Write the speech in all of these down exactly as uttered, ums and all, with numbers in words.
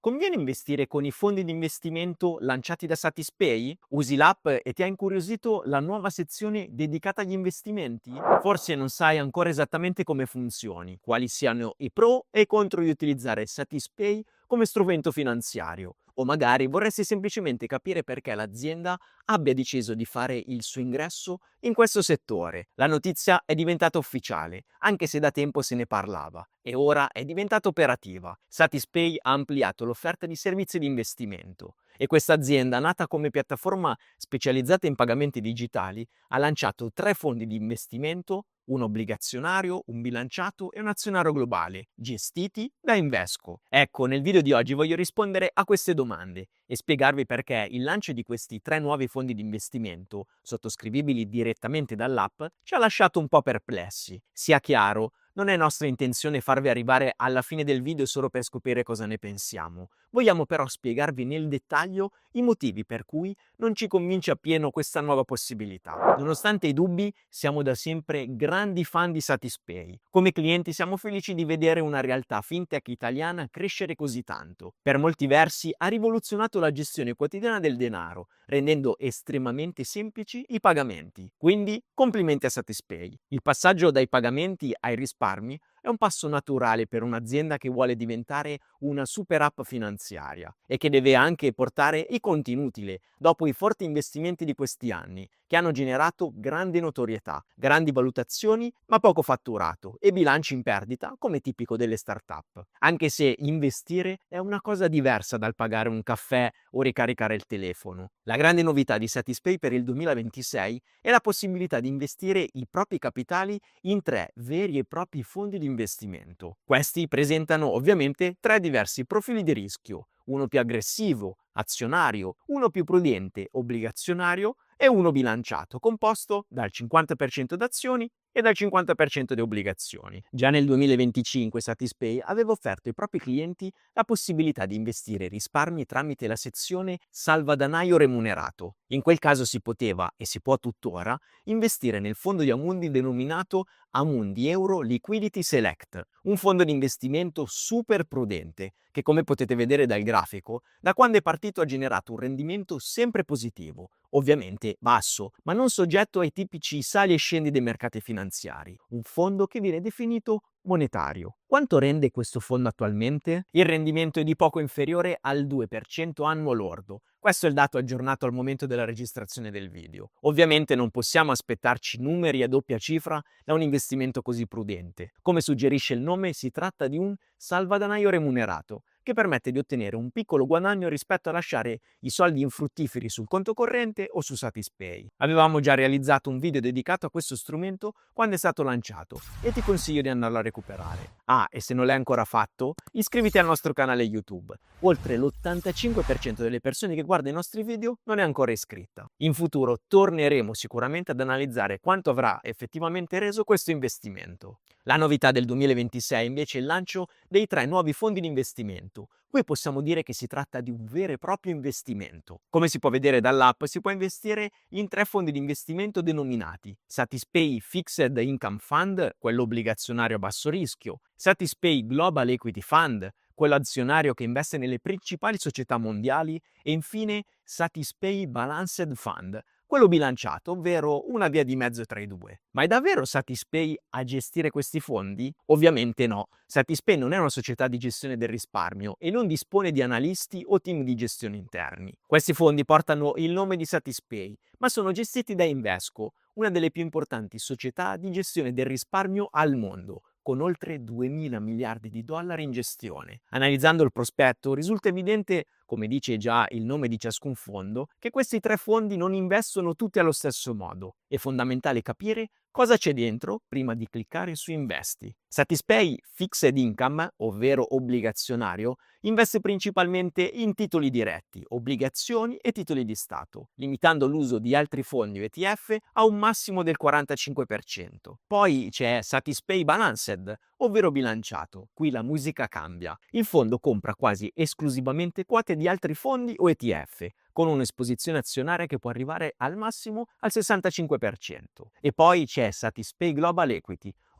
Conviene investire con i fondi di investimento lanciati da Satispay? Usi l'app e ti ha incuriosito la nuova sezione dedicata agli investimenti? Forse non sai ancora esattamente come funzioni, quali siano i pro e i contro di utilizzare Satispay come strumento finanziario, o magari vorresti semplicemente capire perché l'azienda abbia deciso di fare il suo ingresso in questo settore. La notizia è diventata ufficiale, anche se da tempo se ne parlava, e ora è diventata operativa. Satispay ha ampliato l'offerta di servizi di investimento e questa azienda, nata come piattaforma specializzata in pagamenti digitali, ha lanciato tre fondi di investimento, un obbligazionario, un bilanciato e un azionario globale, gestiti da Invesco. Ecco, nel video di oggi voglio rispondere a queste domande e spiegarvi perché il lancio di questi tre nuovi fondi di investimento, sottoscrivibili direttamente dall'app, ci ha lasciato un po' perplessi. Sia chiaro, non è nostra intenzione farvi arrivare alla fine del video solo per scoprire cosa ne pensiamo. Vogliamo però spiegarvi nel dettaglio i motivi per cui non ci convince appieno questa nuova possibilità. Nonostante i dubbi, siamo da sempre grandi fan di Satispay. Come clienti siamo felici di vedere una realtà fintech italiana crescere così tanto. Per molti versi ha rivoluzionato la gestione quotidiana del denaro, rendendo estremamente semplici i pagamenti. Quindi, complimenti a Satispay. Il passaggio dai pagamenti ai risparmi è un passo naturale per un'azienda che vuole diventare una super app finanziaria e che deve anche portare i conti utili dopo i forti investimenti di questi anni, che hanno generato grande notorietà, grandi valutazioni ma poco fatturato e bilanci in perdita come tipico delle start-up. Anche se investire è una cosa diversa dal pagare un caffè o ricaricare il telefono. La grande novità di Satispay per il duemilaventisei è la possibilità di investire i propri capitali in tre veri e propri fondi di investimento. Questi presentano ovviamente tre diversi profili di rischio, uno più aggressivo, azionario, uno più prudente, obbligazionario e uno bilanciato, composto dal cinquanta per cento d'azioni e dal cinquanta per cento di obbligazioni. Già nel duemilaventicinque Satispay aveva offerto ai propri clienti la possibilità di investire risparmi tramite la sezione salvadanaio remunerato. In quel caso si poteva, e si può tuttora, investire nel fondo di Amundi denominato Amundi Euro Liquidity Select, un fondo di investimento super prudente che, come potete vedere dal grafico, da quando è partito ha generato un rendimento sempre positivo, ovviamente basso, ma non soggetto ai tipici sali e scendi dei mercati finanziari, un fondo che viene definito monetario. Quanto rende questo fondo attualmente? Il rendimento è di poco inferiore al due per cento annuo lordo. Questo è il dato aggiornato al momento della registrazione del video. Ovviamente non possiamo aspettarci numeri a doppia cifra da un investimento così prudente. Come suggerisce il nome, si tratta di un salvadanaio remunerato, che permette di ottenere un piccolo guadagno rispetto a lasciare i soldi infruttiferi sul conto corrente o su Satispay. Avevamo già realizzato un video dedicato a questo strumento quando è stato lanciato e ti consiglio di andarlo a recuperare. Ah, e se non l'hai ancora fatto, iscriviti al nostro canale YouTube. Oltre l'ottantacinque per cento delle persone che guarda i nostri video non è ancora iscritta. In futuro torneremo sicuramente ad analizzare quanto avrà effettivamente reso questo investimento. La novità del duemilaventisei invece è il lancio dei tre nuovi fondi di investimento. Qui possiamo dire che si tratta di un vero e proprio investimento. Come si può vedere dall'app, si può investire in tre fondi di investimento denominati Satispay Fixed Income Fund, quello obbligazionario a basso rischio, Satispay Global Equity Fund, quello azionario che investe nelle principali società mondiali, e infine Satispay Balanced Fund, quello bilanciato, ovvero una via di mezzo tra i due. Ma è davvero Satispay a gestire questi fondi? Ovviamente no. Satispay non è una società di gestione del risparmio e non dispone di analisti o team di gestione interni. Questi fondi portano il nome di Satispay, ma sono gestiti da Invesco, una delle più importanti società di gestione del risparmio al mondo, con oltre duemila miliardi di dollari in gestione. Analizzando il prospetto risulta evidente, come dice già il nome di ciascun fondo, che questi tre fondi non investono tutti allo stesso modo. È fondamentale capire cosa c'è dentro prima di cliccare su Investi. Satispay Fixed Income, ovvero obbligazionario, investe principalmente in titoli diretti, obbligazioni e titoli di Stato, limitando l'uso di altri fondi o E T F a un massimo del quarantacinque per cento. Poi c'è Satispay Balanced, ovvero bilanciato. Qui la musica cambia. Il fondo compra quasi esclusivamente quote di altri fondi o E T F, con un'esposizione azionaria che può arrivare al massimo al sessantacinque per cento. E poi c'è Satispay Global Equity,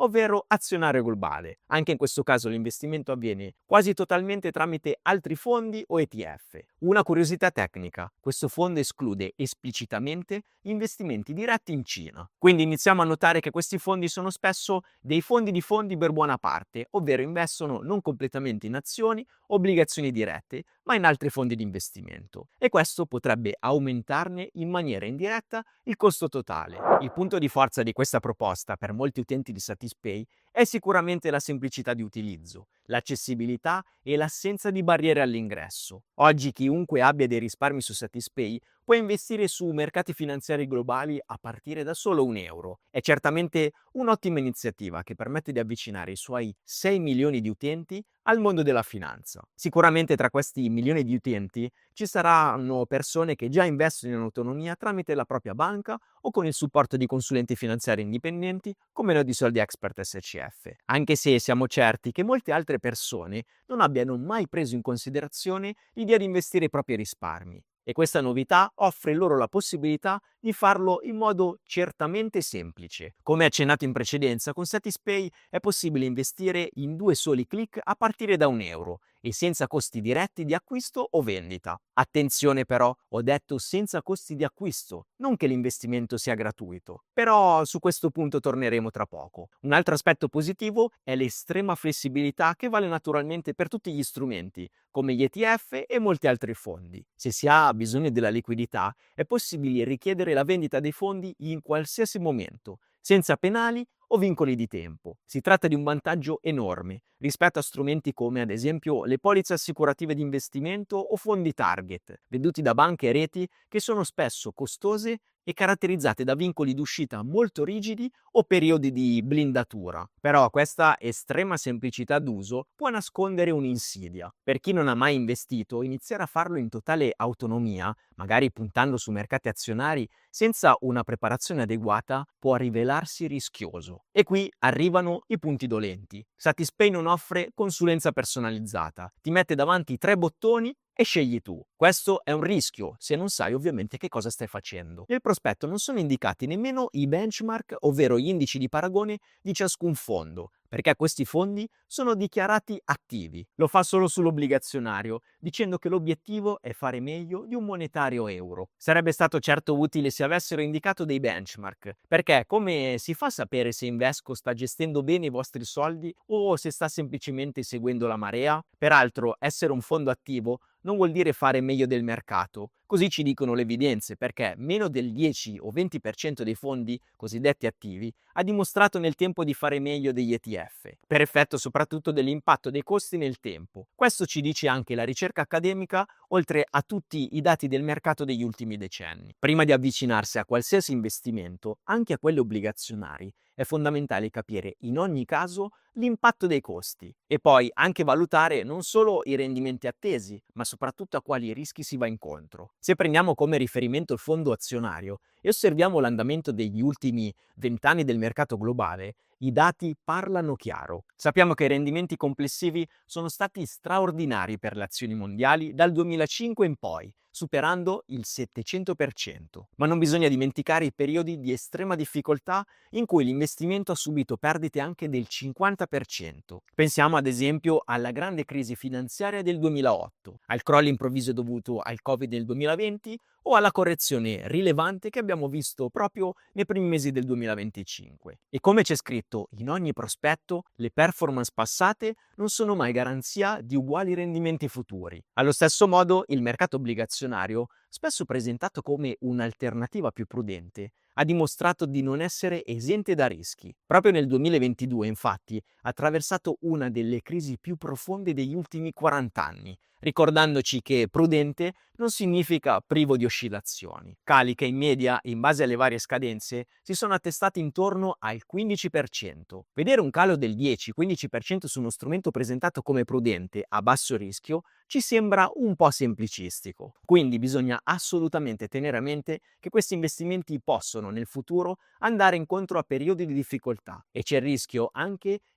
ovvero azionario globale. Anche in questo caso l'investimento avviene quasi totalmente tramite altri fondi o E T F. Una curiosità tecnica: questo fondo esclude esplicitamente investimenti diretti in Cina. Quindi iniziamo a notare che questi fondi sono spesso dei fondi di fondi per buona parte, ovvero investono non completamente in azioni, obbligazioni dirette, ma in altri fondi di investimento. E questo potrebbe aumentarne in maniera indiretta il costo totale. Il punto di forza di questa proposta per molti utenti di Satispay è sicuramente la semplicità di utilizzo, l'accessibilità e l'assenza di barriere all'ingresso. Oggi chiunque abbia dei risparmi su Satispay può investire su mercati finanziari globali a partire da solo un euro. È certamente un'ottima iniziativa che permette di avvicinare i suoi sei milioni di utenti al mondo della finanza. Sicuramente tra questi milioni di utenti ci saranno persone che già investono in autonomia tramite la propria banca o con il supporto di consulenti finanziari indipendenti come noi di Soldi Expert S C F, anche se siamo certi che molte altre persone non abbiano mai preso in considerazione l'idea di investire i propri risparmi. E questa novità offre loro la possibilità di farlo in modo certamente semplice. Come accennato in precedenza, con Satispay è possibile investire in due soli clic a partire da un euro e senza costi diretti di acquisto o vendita. Attenzione però, ho detto senza costi di acquisto, non che l'investimento sia gratuito. Però su questo punto torneremo tra poco. Un altro aspetto positivo è l'estrema flessibilità che vale naturalmente per tutti gli strumenti, come gli E T F e molti altri fondi. Se si ha bisogno della liquidità, è possibile richiedere la vendita dei fondi in qualsiasi momento, senza penali o vincoli di tempo. Si tratta di un vantaggio enorme rispetto a strumenti come ad esempio le polizze assicurative di investimento o fondi target, venduti da banche e reti che sono spesso costose e caratterizzate da vincoli d'uscita molto rigidi o periodi di blindatura. Però questa estrema semplicità d'uso può nascondere un'insidia. Per chi non ha mai investito, iniziare a farlo in totale autonomia, magari puntando su mercati azionari senza una preparazione adeguata, può rivelarsi rischioso. E qui arrivano i punti dolenti. Satispay non offre consulenza personalizzata, ti mette davanti tre bottoni e scegli tu. Questo è un rischio se non sai ovviamente che cosa stai facendo. Nel prospetto non sono indicati nemmeno i benchmark, ovvero gli indici di paragone di ciascun fondo, perché questi fondi sono dichiarati attivi. Lo fa solo sull'obbligazionario, dicendo che l'obiettivo è fare meglio di un monetario euro. Sarebbe stato certo utile se avessero indicato dei benchmark, perché come si fa a sapere se Invesco sta gestendo bene i vostri soldi o se sta semplicemente seguendo la marea? Peraltro, essere un fondo attivo non vuol dire fare meglio del mercato. Così ci dicono le evidenze, perché meno del dieci o venti per cento dei fondi cosiddetti attivi ha dimostrato nel tempo di fare meglio degli E T F, per effetto soprattutto dell'impatto dei costi nel tempo. Questo ci dice anche la ricerca accademica, oltre a tutti i dati del mercato degli ultimi decenni. Prima di avvicinarsi a qualsiasi investimento, anche a quelli obbligazionari, è fondamentale capire in ogni caso l'impatto dei costi e poi anche valutare non solo i rendimenti attesi, ma soprattutto a quali rischi si va incontro. Se prendiamo come riferimento il fondo azionario e osserviamo l'andamento degli ultimi vent'anni del mercato globale, i dati parlano chiaro. Sappiamo che i rendimenti complessivi sono stati straordinari per le azioni mondiali dal duemilacinque in poi, superando il settecento per cento. Ma non bisogna dimenticare i periodi di estrema difficoltà in cui l'investimento ha subito perdite anche del cinquanta per cento. Pensiamo ad esempio alla grande crisi finanziaria del duemilaotto, al crollo improvviso dovuto al Covid nel duemilaventi o alla correzione rilevante che abbiamo visto proprio nei primi mesi del duemilaventicinque. E come c'è scritto in ogni prospetto, le performance passate non sono mai garanzia di uguali rendimenti futuri. Allo stesso modo, il mercato obbligazionario, spesso presentato come un'alternativa più prudente, ha dimostrato di non essere esente da rischi. Proprio nel duemilaventidue, infatti, ha attraversato una delle crisi più profonde degli ultimi quaranta anni, ricordandoci che prudente non significa privo di oscillazioni. Cali che in media, in base alle varie scadenze, si sono attestati intorno al quindici per cento. Vedere un calo del dieci-quindici per cento su uno strumento presentato come prudente a basso rischio ci sembra un po' semplicistico. Quindi bisogna assolutamente tenere a mente che questi investimenti possono nel futuro andare incontro a periodi di difficoltà e c'è il rischio anche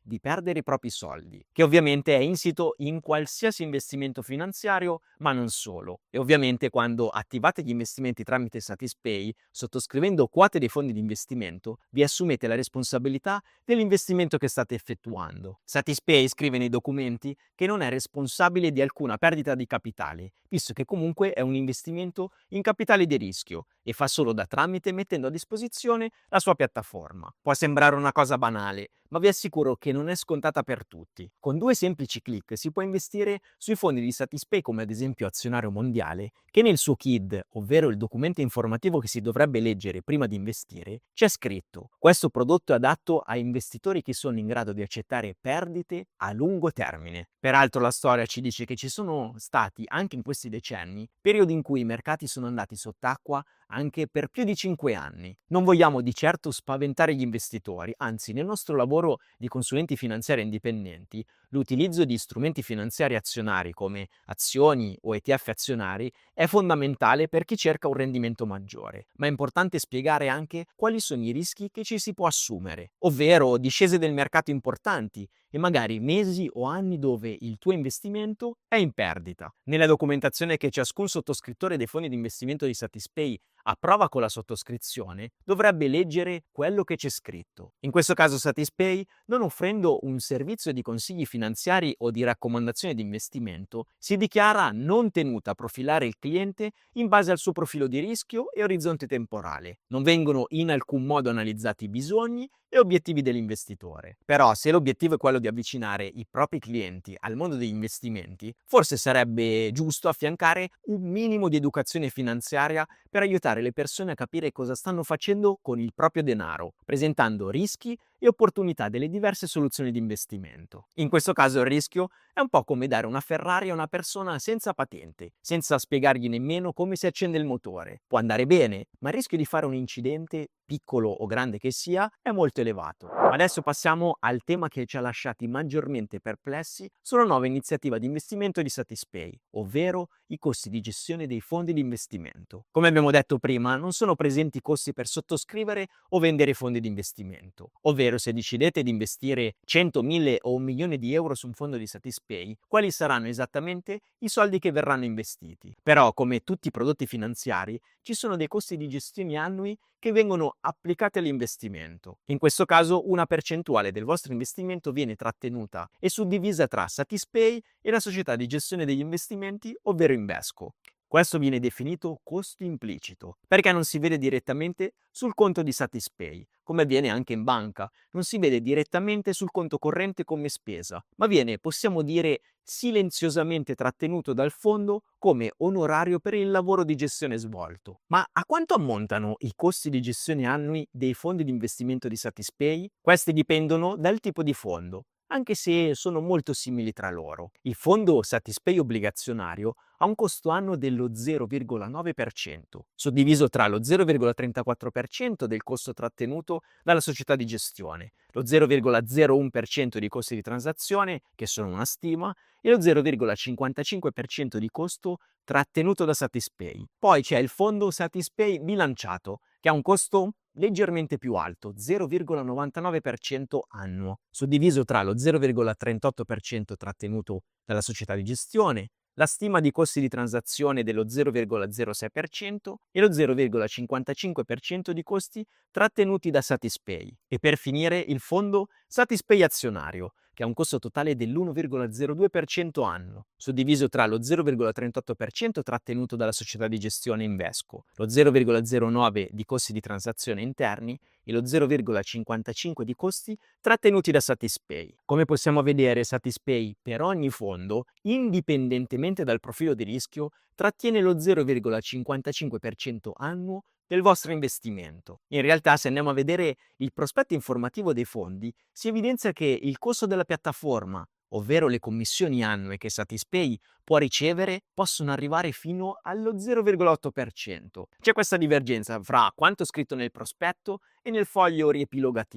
di perdere i propri soldi, che ovviamente è insito in qualsiasi investimento finanziario, ma non solo. E ovviamente quando attivate gli investimenti tramite Satispay, sottoscrivendo quote dei fondi di investimento, vi assumete la responsabilità dell'investimento che state effettuando. Satispay scrive nei documenti che non è responsabile di alcuna perdita di capitale, visto che comunque è un investimento in capitale di rischio e fa solo da tramite mettendo a disposizione la sua piattaforma. Può sembrare una cosa banale, ma vi assicuro che non è scontata per tutti. Con due semplici clic si può investire sui fondi di Satispay come ad esempio Azionario Mondiale, che nel suo K I D, ovvero il documento informativo che si dovrebbe leggere prima di investire, c'è scritto: questo prodotto è adatto a investitori che sono in grado di accettare perdite a lungo termine. Peraltro la storia ci dice che ci sono stati, anche in questi decenni, periodi in cui i mercati sono andati sott'acqua anche per più di cinque anni. Non vogliamo di certo spaventare gli investitori, anzi nel nostro lavoro di consulenti finanziari indipendenti, l'utilizzo di strumenti finanziari azionari come azioni o E T F azionari è fondamentale per chi cerca un rendimento maggiore, ma è importante spiegare anche quali sono i rischi che ci si può assumere, ovvero discese del mercato importanti e magari mesi o anni dove il tuo investimento è in perdita. Nella documentazione che ciascun sottoscrittore dei fondi di investimento di Satispay approva con la sottoscrizione, dovrebbe leggere quello che c'è scritto. In questo caso Satispay, non offrendo un servizio di consigli finanziari o di raccomandazione di investimento, si dichiara non tenuta a profilare il cliente in base al suo profilo di rischio e orizzonte temporale. Non vengono in alcun modo analizzati i bisogni e obiettivi dell'investitore. Però se l'obiettivo è quello di avvicinare i propri clienti al mondo degli investimenti, forse sarebbe giusto affiancare un minimo di educazione finanziaria per aiutare le persone a capire cosa stanno facendo con il proprio denaro, presentando rischi e opportunità delle diverse soluzioni di investimento. In questo caso il rischio è un po' come dare una Ferrari a una persona senza patente, senza spiegargli nemmeno come si accende il motore. Può andare bene, ma il rischio di fare un incidente, piccolo o grande che sia, è molto elevato. Adesso passiamo al tema che ci ha lasciati maggiormente perplessi sulla nuova iniziativa di investimento di Satispay, ovvero i costi di gestione dei fondi di investimento. Come abbiamo detto prima, non sono presenti costi per sottoscrivere o vendere fondi di investimento, ovvero se decidete di investire cento, mille o un milione di euro su un fondo di Satispay, quali saranno esattamente i soldi che verranno investiti. Però, come tutti i prodotti finanziari, ci sono dei costi di gestione annui che vengono applicati all'investimento. In questo caso una percentuale del vostro investimento viene trattenuta e suddivisa tra Satispay e la società di gestione degli investimenti, ovvero Invesco. Questo viene definito costo implicito, perché non si vede direttamente sul conto di Satispay, come avviene anche in banca, non si vede direttamente sul conto corrente come spesa, ma viene, possiamo dire, silenziosamente trattenuto dal fondo come onorario per il lavoro di gestione svolto. Ma a quanto ammontano i costi di gestione annui dei fondi di investimento di Satispay? Questi dipendono dal tipo di fondo, anche se sono molto simili tra loro. Il fondo Satispay obbligazionario ha un costo annuo dello zero virgola nove per cento, suddiviso tra lo zero virgola trentaquattro per cento del costo trattenuto dalla società di gestione, lo zero virgola zero uno per cento di costi di transazione, che sono una stima, e lo zero virgola cinquantacinque per cento di costo trattenuto da Satispay. Poi c'è il fondo Satispay bilanciato, che ha un costo leggermente più alto, zero virgola novantanove per cento annuo, suddiviso tra lo zero virgola trentotto per cento trattenuto dalla società di gestione, la stima di costi di transazione dello zero virgola zero sei per cento e lo zero virgola cinquantacinque per cento di costi trattenuti da Satispay. E per finire il fondo Satispay azionario, che ha un costo totale dell'uno virgola zero due per cento annuo, suddiviso tra lo zero virgola trentotto per cento trattenuto dalla società di gestione Invesco, lo zero virgola zero nove per cento di costi di transazione interni e lo zero virgola cinquantacinque per cento di costi trattenuti da Satispay. Come possiamo vedere, Satispay per ogni fondo, indipendentemente dal profilo di rischio, trattiene lo zero virgola cinquantacinque per cento annuo del vostro investimento. In realtà, se andiamo a vedere il prospetto informativo dei fondi, si evidenzia che il costo della piattaforma, ovvero le commissioni annue che Satispay può ricevere, possono arrivare fino allo zero virgola otto per cento. C'è questa divergenza fra quanto scritto nel prospetto e nel foglio riepilogativo.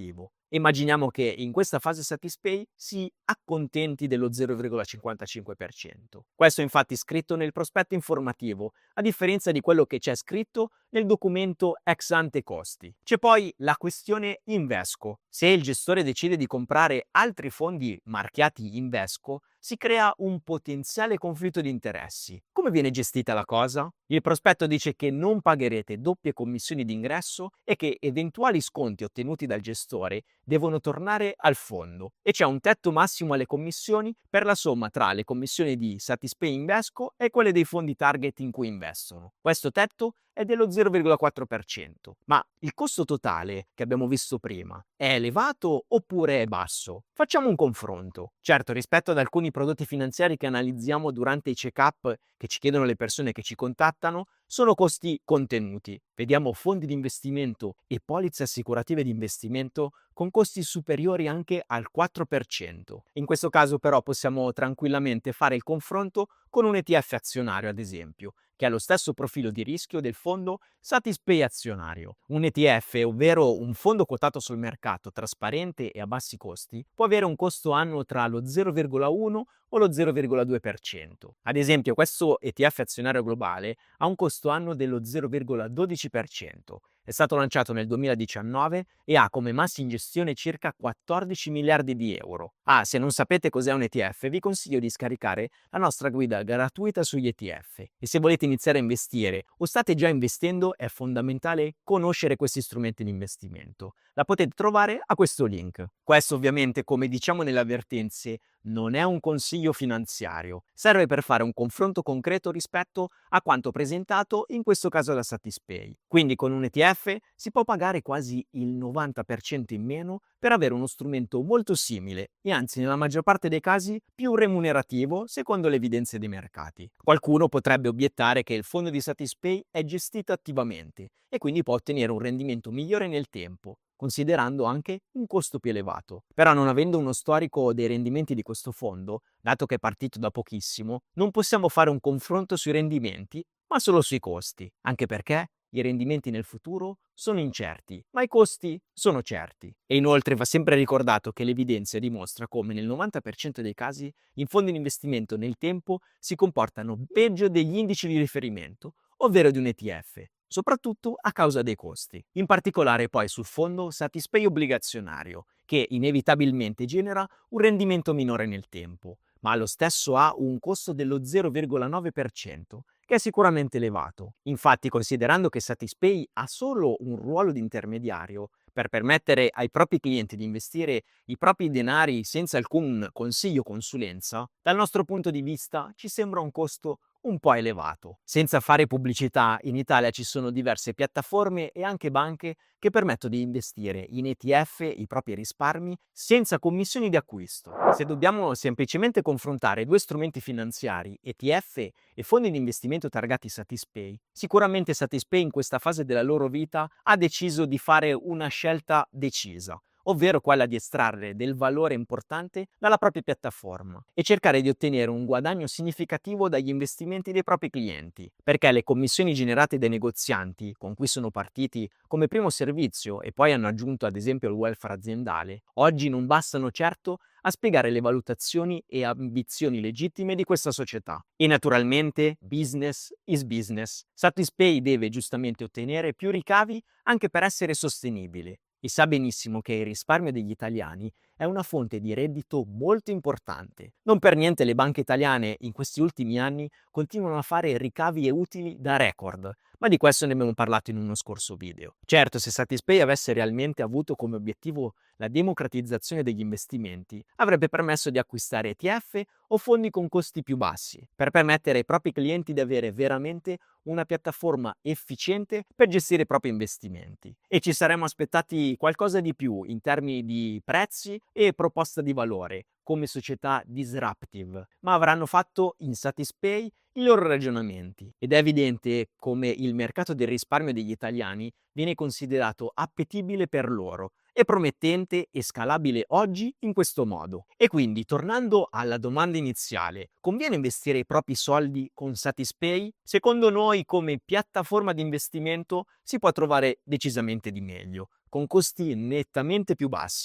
Immaginiamo che in questa fase Satispay si accontenti dello zero virgola cinquantacinque per cento. Questo è infatti scritto nel prospetto informativo, a differenza di quello che c'è scritto nel documento ex ante costi. C'è poi la questione Invesco. Se il gestore decide di comprare altri fondi marchiati Invesco, si crea un potenziale conflitto di interessi. Come viene gestita la cosa? Il prospetto dice che non pagherete doppie commissioni d'ingresso e che eventuali sconti ottenuti dal gestore devono tornare al fondo e c'è un tetto massimo alle commissioni per la somma tra le commissioni di Satispay Invesco e quelle dei fondi target in cui investono. Questo tetto è dello zero virgola quattro per cento, ma il costo totale che abbiamo visto prima è elevato oppure è basso? Facciamo un confronto. Certo, rispetto ad alcuni prodotti finanziari che analizziamo durante i check-up che ci chiedono le persone che ci contattano, sono costi contenuti. Vediamo fondi di investimento e polizze assicurative di investimento con costi superiori anche al quattro per cento. In questo caso però possiamo tranquillamente fare il confronto con un E T F azionario, ad esempio, che ha lo stesso profilo di rischio del fondo Satispay azionario. Un E T F, ovvero un fondo quotato sul mercato trasparente e a bassi costi, può avere un costo annuo tra lo zero virgola uno o lo zero virgola due per cento. Ad esempio, questo E T F azionario globale ha un costo annuo dello zero virgola dodici per cento. È stato lanciato nel duemiladiciannove e ha come massa in gestione circa quattordici miliardi di euro. Ah, se non sapete cos'è un E T F, vi consiglio di scaricare la nostra guida gratuita sugli E T F. E se volete iniziare a investire o state già investendo, è fondamentale conoscere questi strumenti di investimento. La potete trovare a questo link. Questo ovviamente, come diciamo nelle avvertenze, non è un consiglio finanziario, serve per fare un confronto concreto rispetto a quanto presentato in questo caso da Satispay. Quindi con un E T F si può pagare quasi il novanta per cento in meno per avere uno strumento molto simile e anzi nella maggior parte dei casi più remunerativo secondo le evidenze dei mercati. Qualcuno potrebbe obiettare che il fondo di Satispay è gestito attivamente e quindi può ottenere un rendimento migliore nel tempo, considerando anche un costo più elevato. Però non avendo uno storico dei rendimenti di questo fondo, dato che è partito da pochissimo, non possiamo fare un confronto sui rendimenti, ma solo sui costi, anche perché i rendimenti nel futuro sono incerti, ma i costi sono certi. E inoltre va sempre ricordato che l'evidenza dimostra come nel novanta per cento dei casi i fondi di investimento nel tempo si comportano peggio degli indici di riferimento, ovvero di un E T F, soprattutto a causa dei costi. In particolare poi sul fondo Satispay obbligazionario, che inevitabilmente genera un rendimento minore nel tempo, ma allo stesso ha un costo dello zero virgola nove per cento, che è sicuramente elevato. Infatti, considerando che Satispay ha solo un ruolo di intermediario per permettere ai propri clienti di investire i propri denari senza alcun consiglio o consulenza, dal nostro punto di vista ci sembra un costo un po' elevato. Senza fare pubblicità, in Italia ci sono diverse piattaforme e anche banche che permettono di investire in E T F i propri risparmi senza commissioni di acquisto. Se dobbiamo semplicemente confrontare due strumenti finanziari, E T F e fondi di investimento targati Satispay, sicuramente Satispay in questa fase della loro vita ha deciso di fare una scelta decisa, ovvero quella di estrarre del valore importante dalla propria piattaforma e cercare di ottenere un guadagno significativo dagli investimenti dei propri clienti, perché le commissioni generate dai negozianti con cui sono partiti come primo servizio e poi hanno aggiunto ad esempio il welfare aziendale, oggi non bastano certo a spiegare le valutazioni e ambizioni legittime di questa società. E naturalmente business is business. Satispay deve giustamente ottenere più ricavi anche per essere sostenibile. E sa benissimo che il risparmio degli italiani è una fonte di reddito molto importante. Non per niente le banche italiane in questi ultimi anni continuano a fare ricavi e utili da record, ma di questo ne abbiamo parlato in uno scorso video. Certo, se Satispay avesse realmente avuto come obiettivo la democratizzazione degli investimenti, avrebbe permesso di acquistare E T F o fondi con costi più bassi, per permettere ai propri clienti di avere veramente una piattaforma efficiente per gestire i propri investimenti. E ci saremmo aspettati qualcosa di più in termini di prezzi e proposta di valore, come società disruptive, ma avranno fatto in Satispay i loro ragionamenti ed è evidente come il mercato del risparmio degli italiani viene considerato appetibile per loro e promettente e scalabile oggi in questo modo. E quindi, tornando alla domanda iniziale, conviene investire i propri soldi con Satispay? Secondo noi, come piattaforma di investimento, si può trovare decisamente di meglio, con costi nettamente più bassi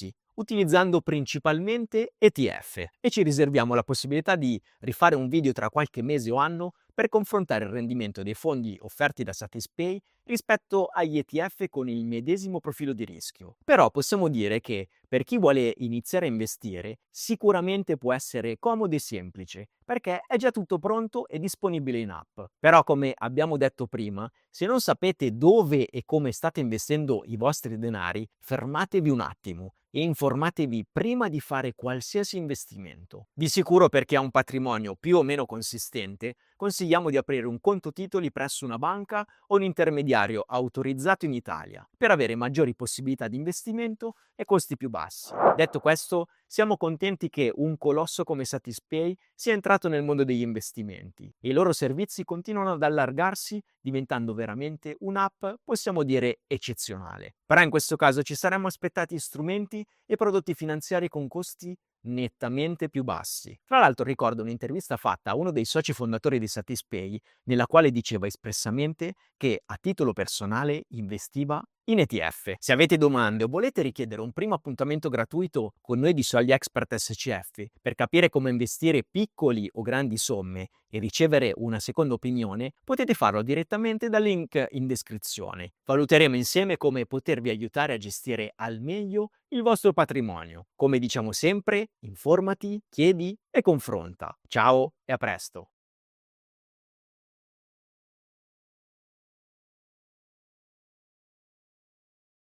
utilizzando principalmente E T F e ci riserviamo la possibilità di rifare un video tra qualche mese o anno per confrontare il rendimento dei fondi offerti da Satispay rispetto agli E T F con il medesimo profilo di rischio. Però possiamo dire che per chi vuole iniziare a investire sicuramente può essere comodo e semplice perché è già tutto pronto e disponibile in app. Però come abbiamo detto prima, se non sapete dove e come state investendo i vostri denari, fermatevi un attimo e informatevi prima di fare qualsiasi investimento. Di sicuro, per chi ha un patrimonio più o meno consistente, consigliamo di aprire un conto titoli presso una banca o un intermediario autorizzato in Italia per avere maggiori possibilità di investimento e costi più bassi. Detto questo, siamo contenti che un colosso come Satispay sia entrato nel mondo degli investimenti e i loro servizi continuano ad allargarsi, diventando veramente un'app, possiamo dire, eccezionale. Però in questo caso ci saremmo aspettati strumenti e prodotti finanziari con costi nettamente più bassi. Tra l'altro ricordo un'intervista fatta a uno dei soci fondatori di Satispay nella quale diceva espressamente che a titolo personale investiva in E T F. Se avete domande o volete richiedere un primo appuntamento gratuito con noi di Solli Expert S C F per capire come investire piccoli o grandi somme e ricevere una seconda opinione, potete farlo direttamente dal link in descrizione. Valuteremo insieme come potervi aiutare a gestire al meglio il vostro patrimonio. Come diciamo sempre, informati, chiedi e confronta. Ciao e a presto!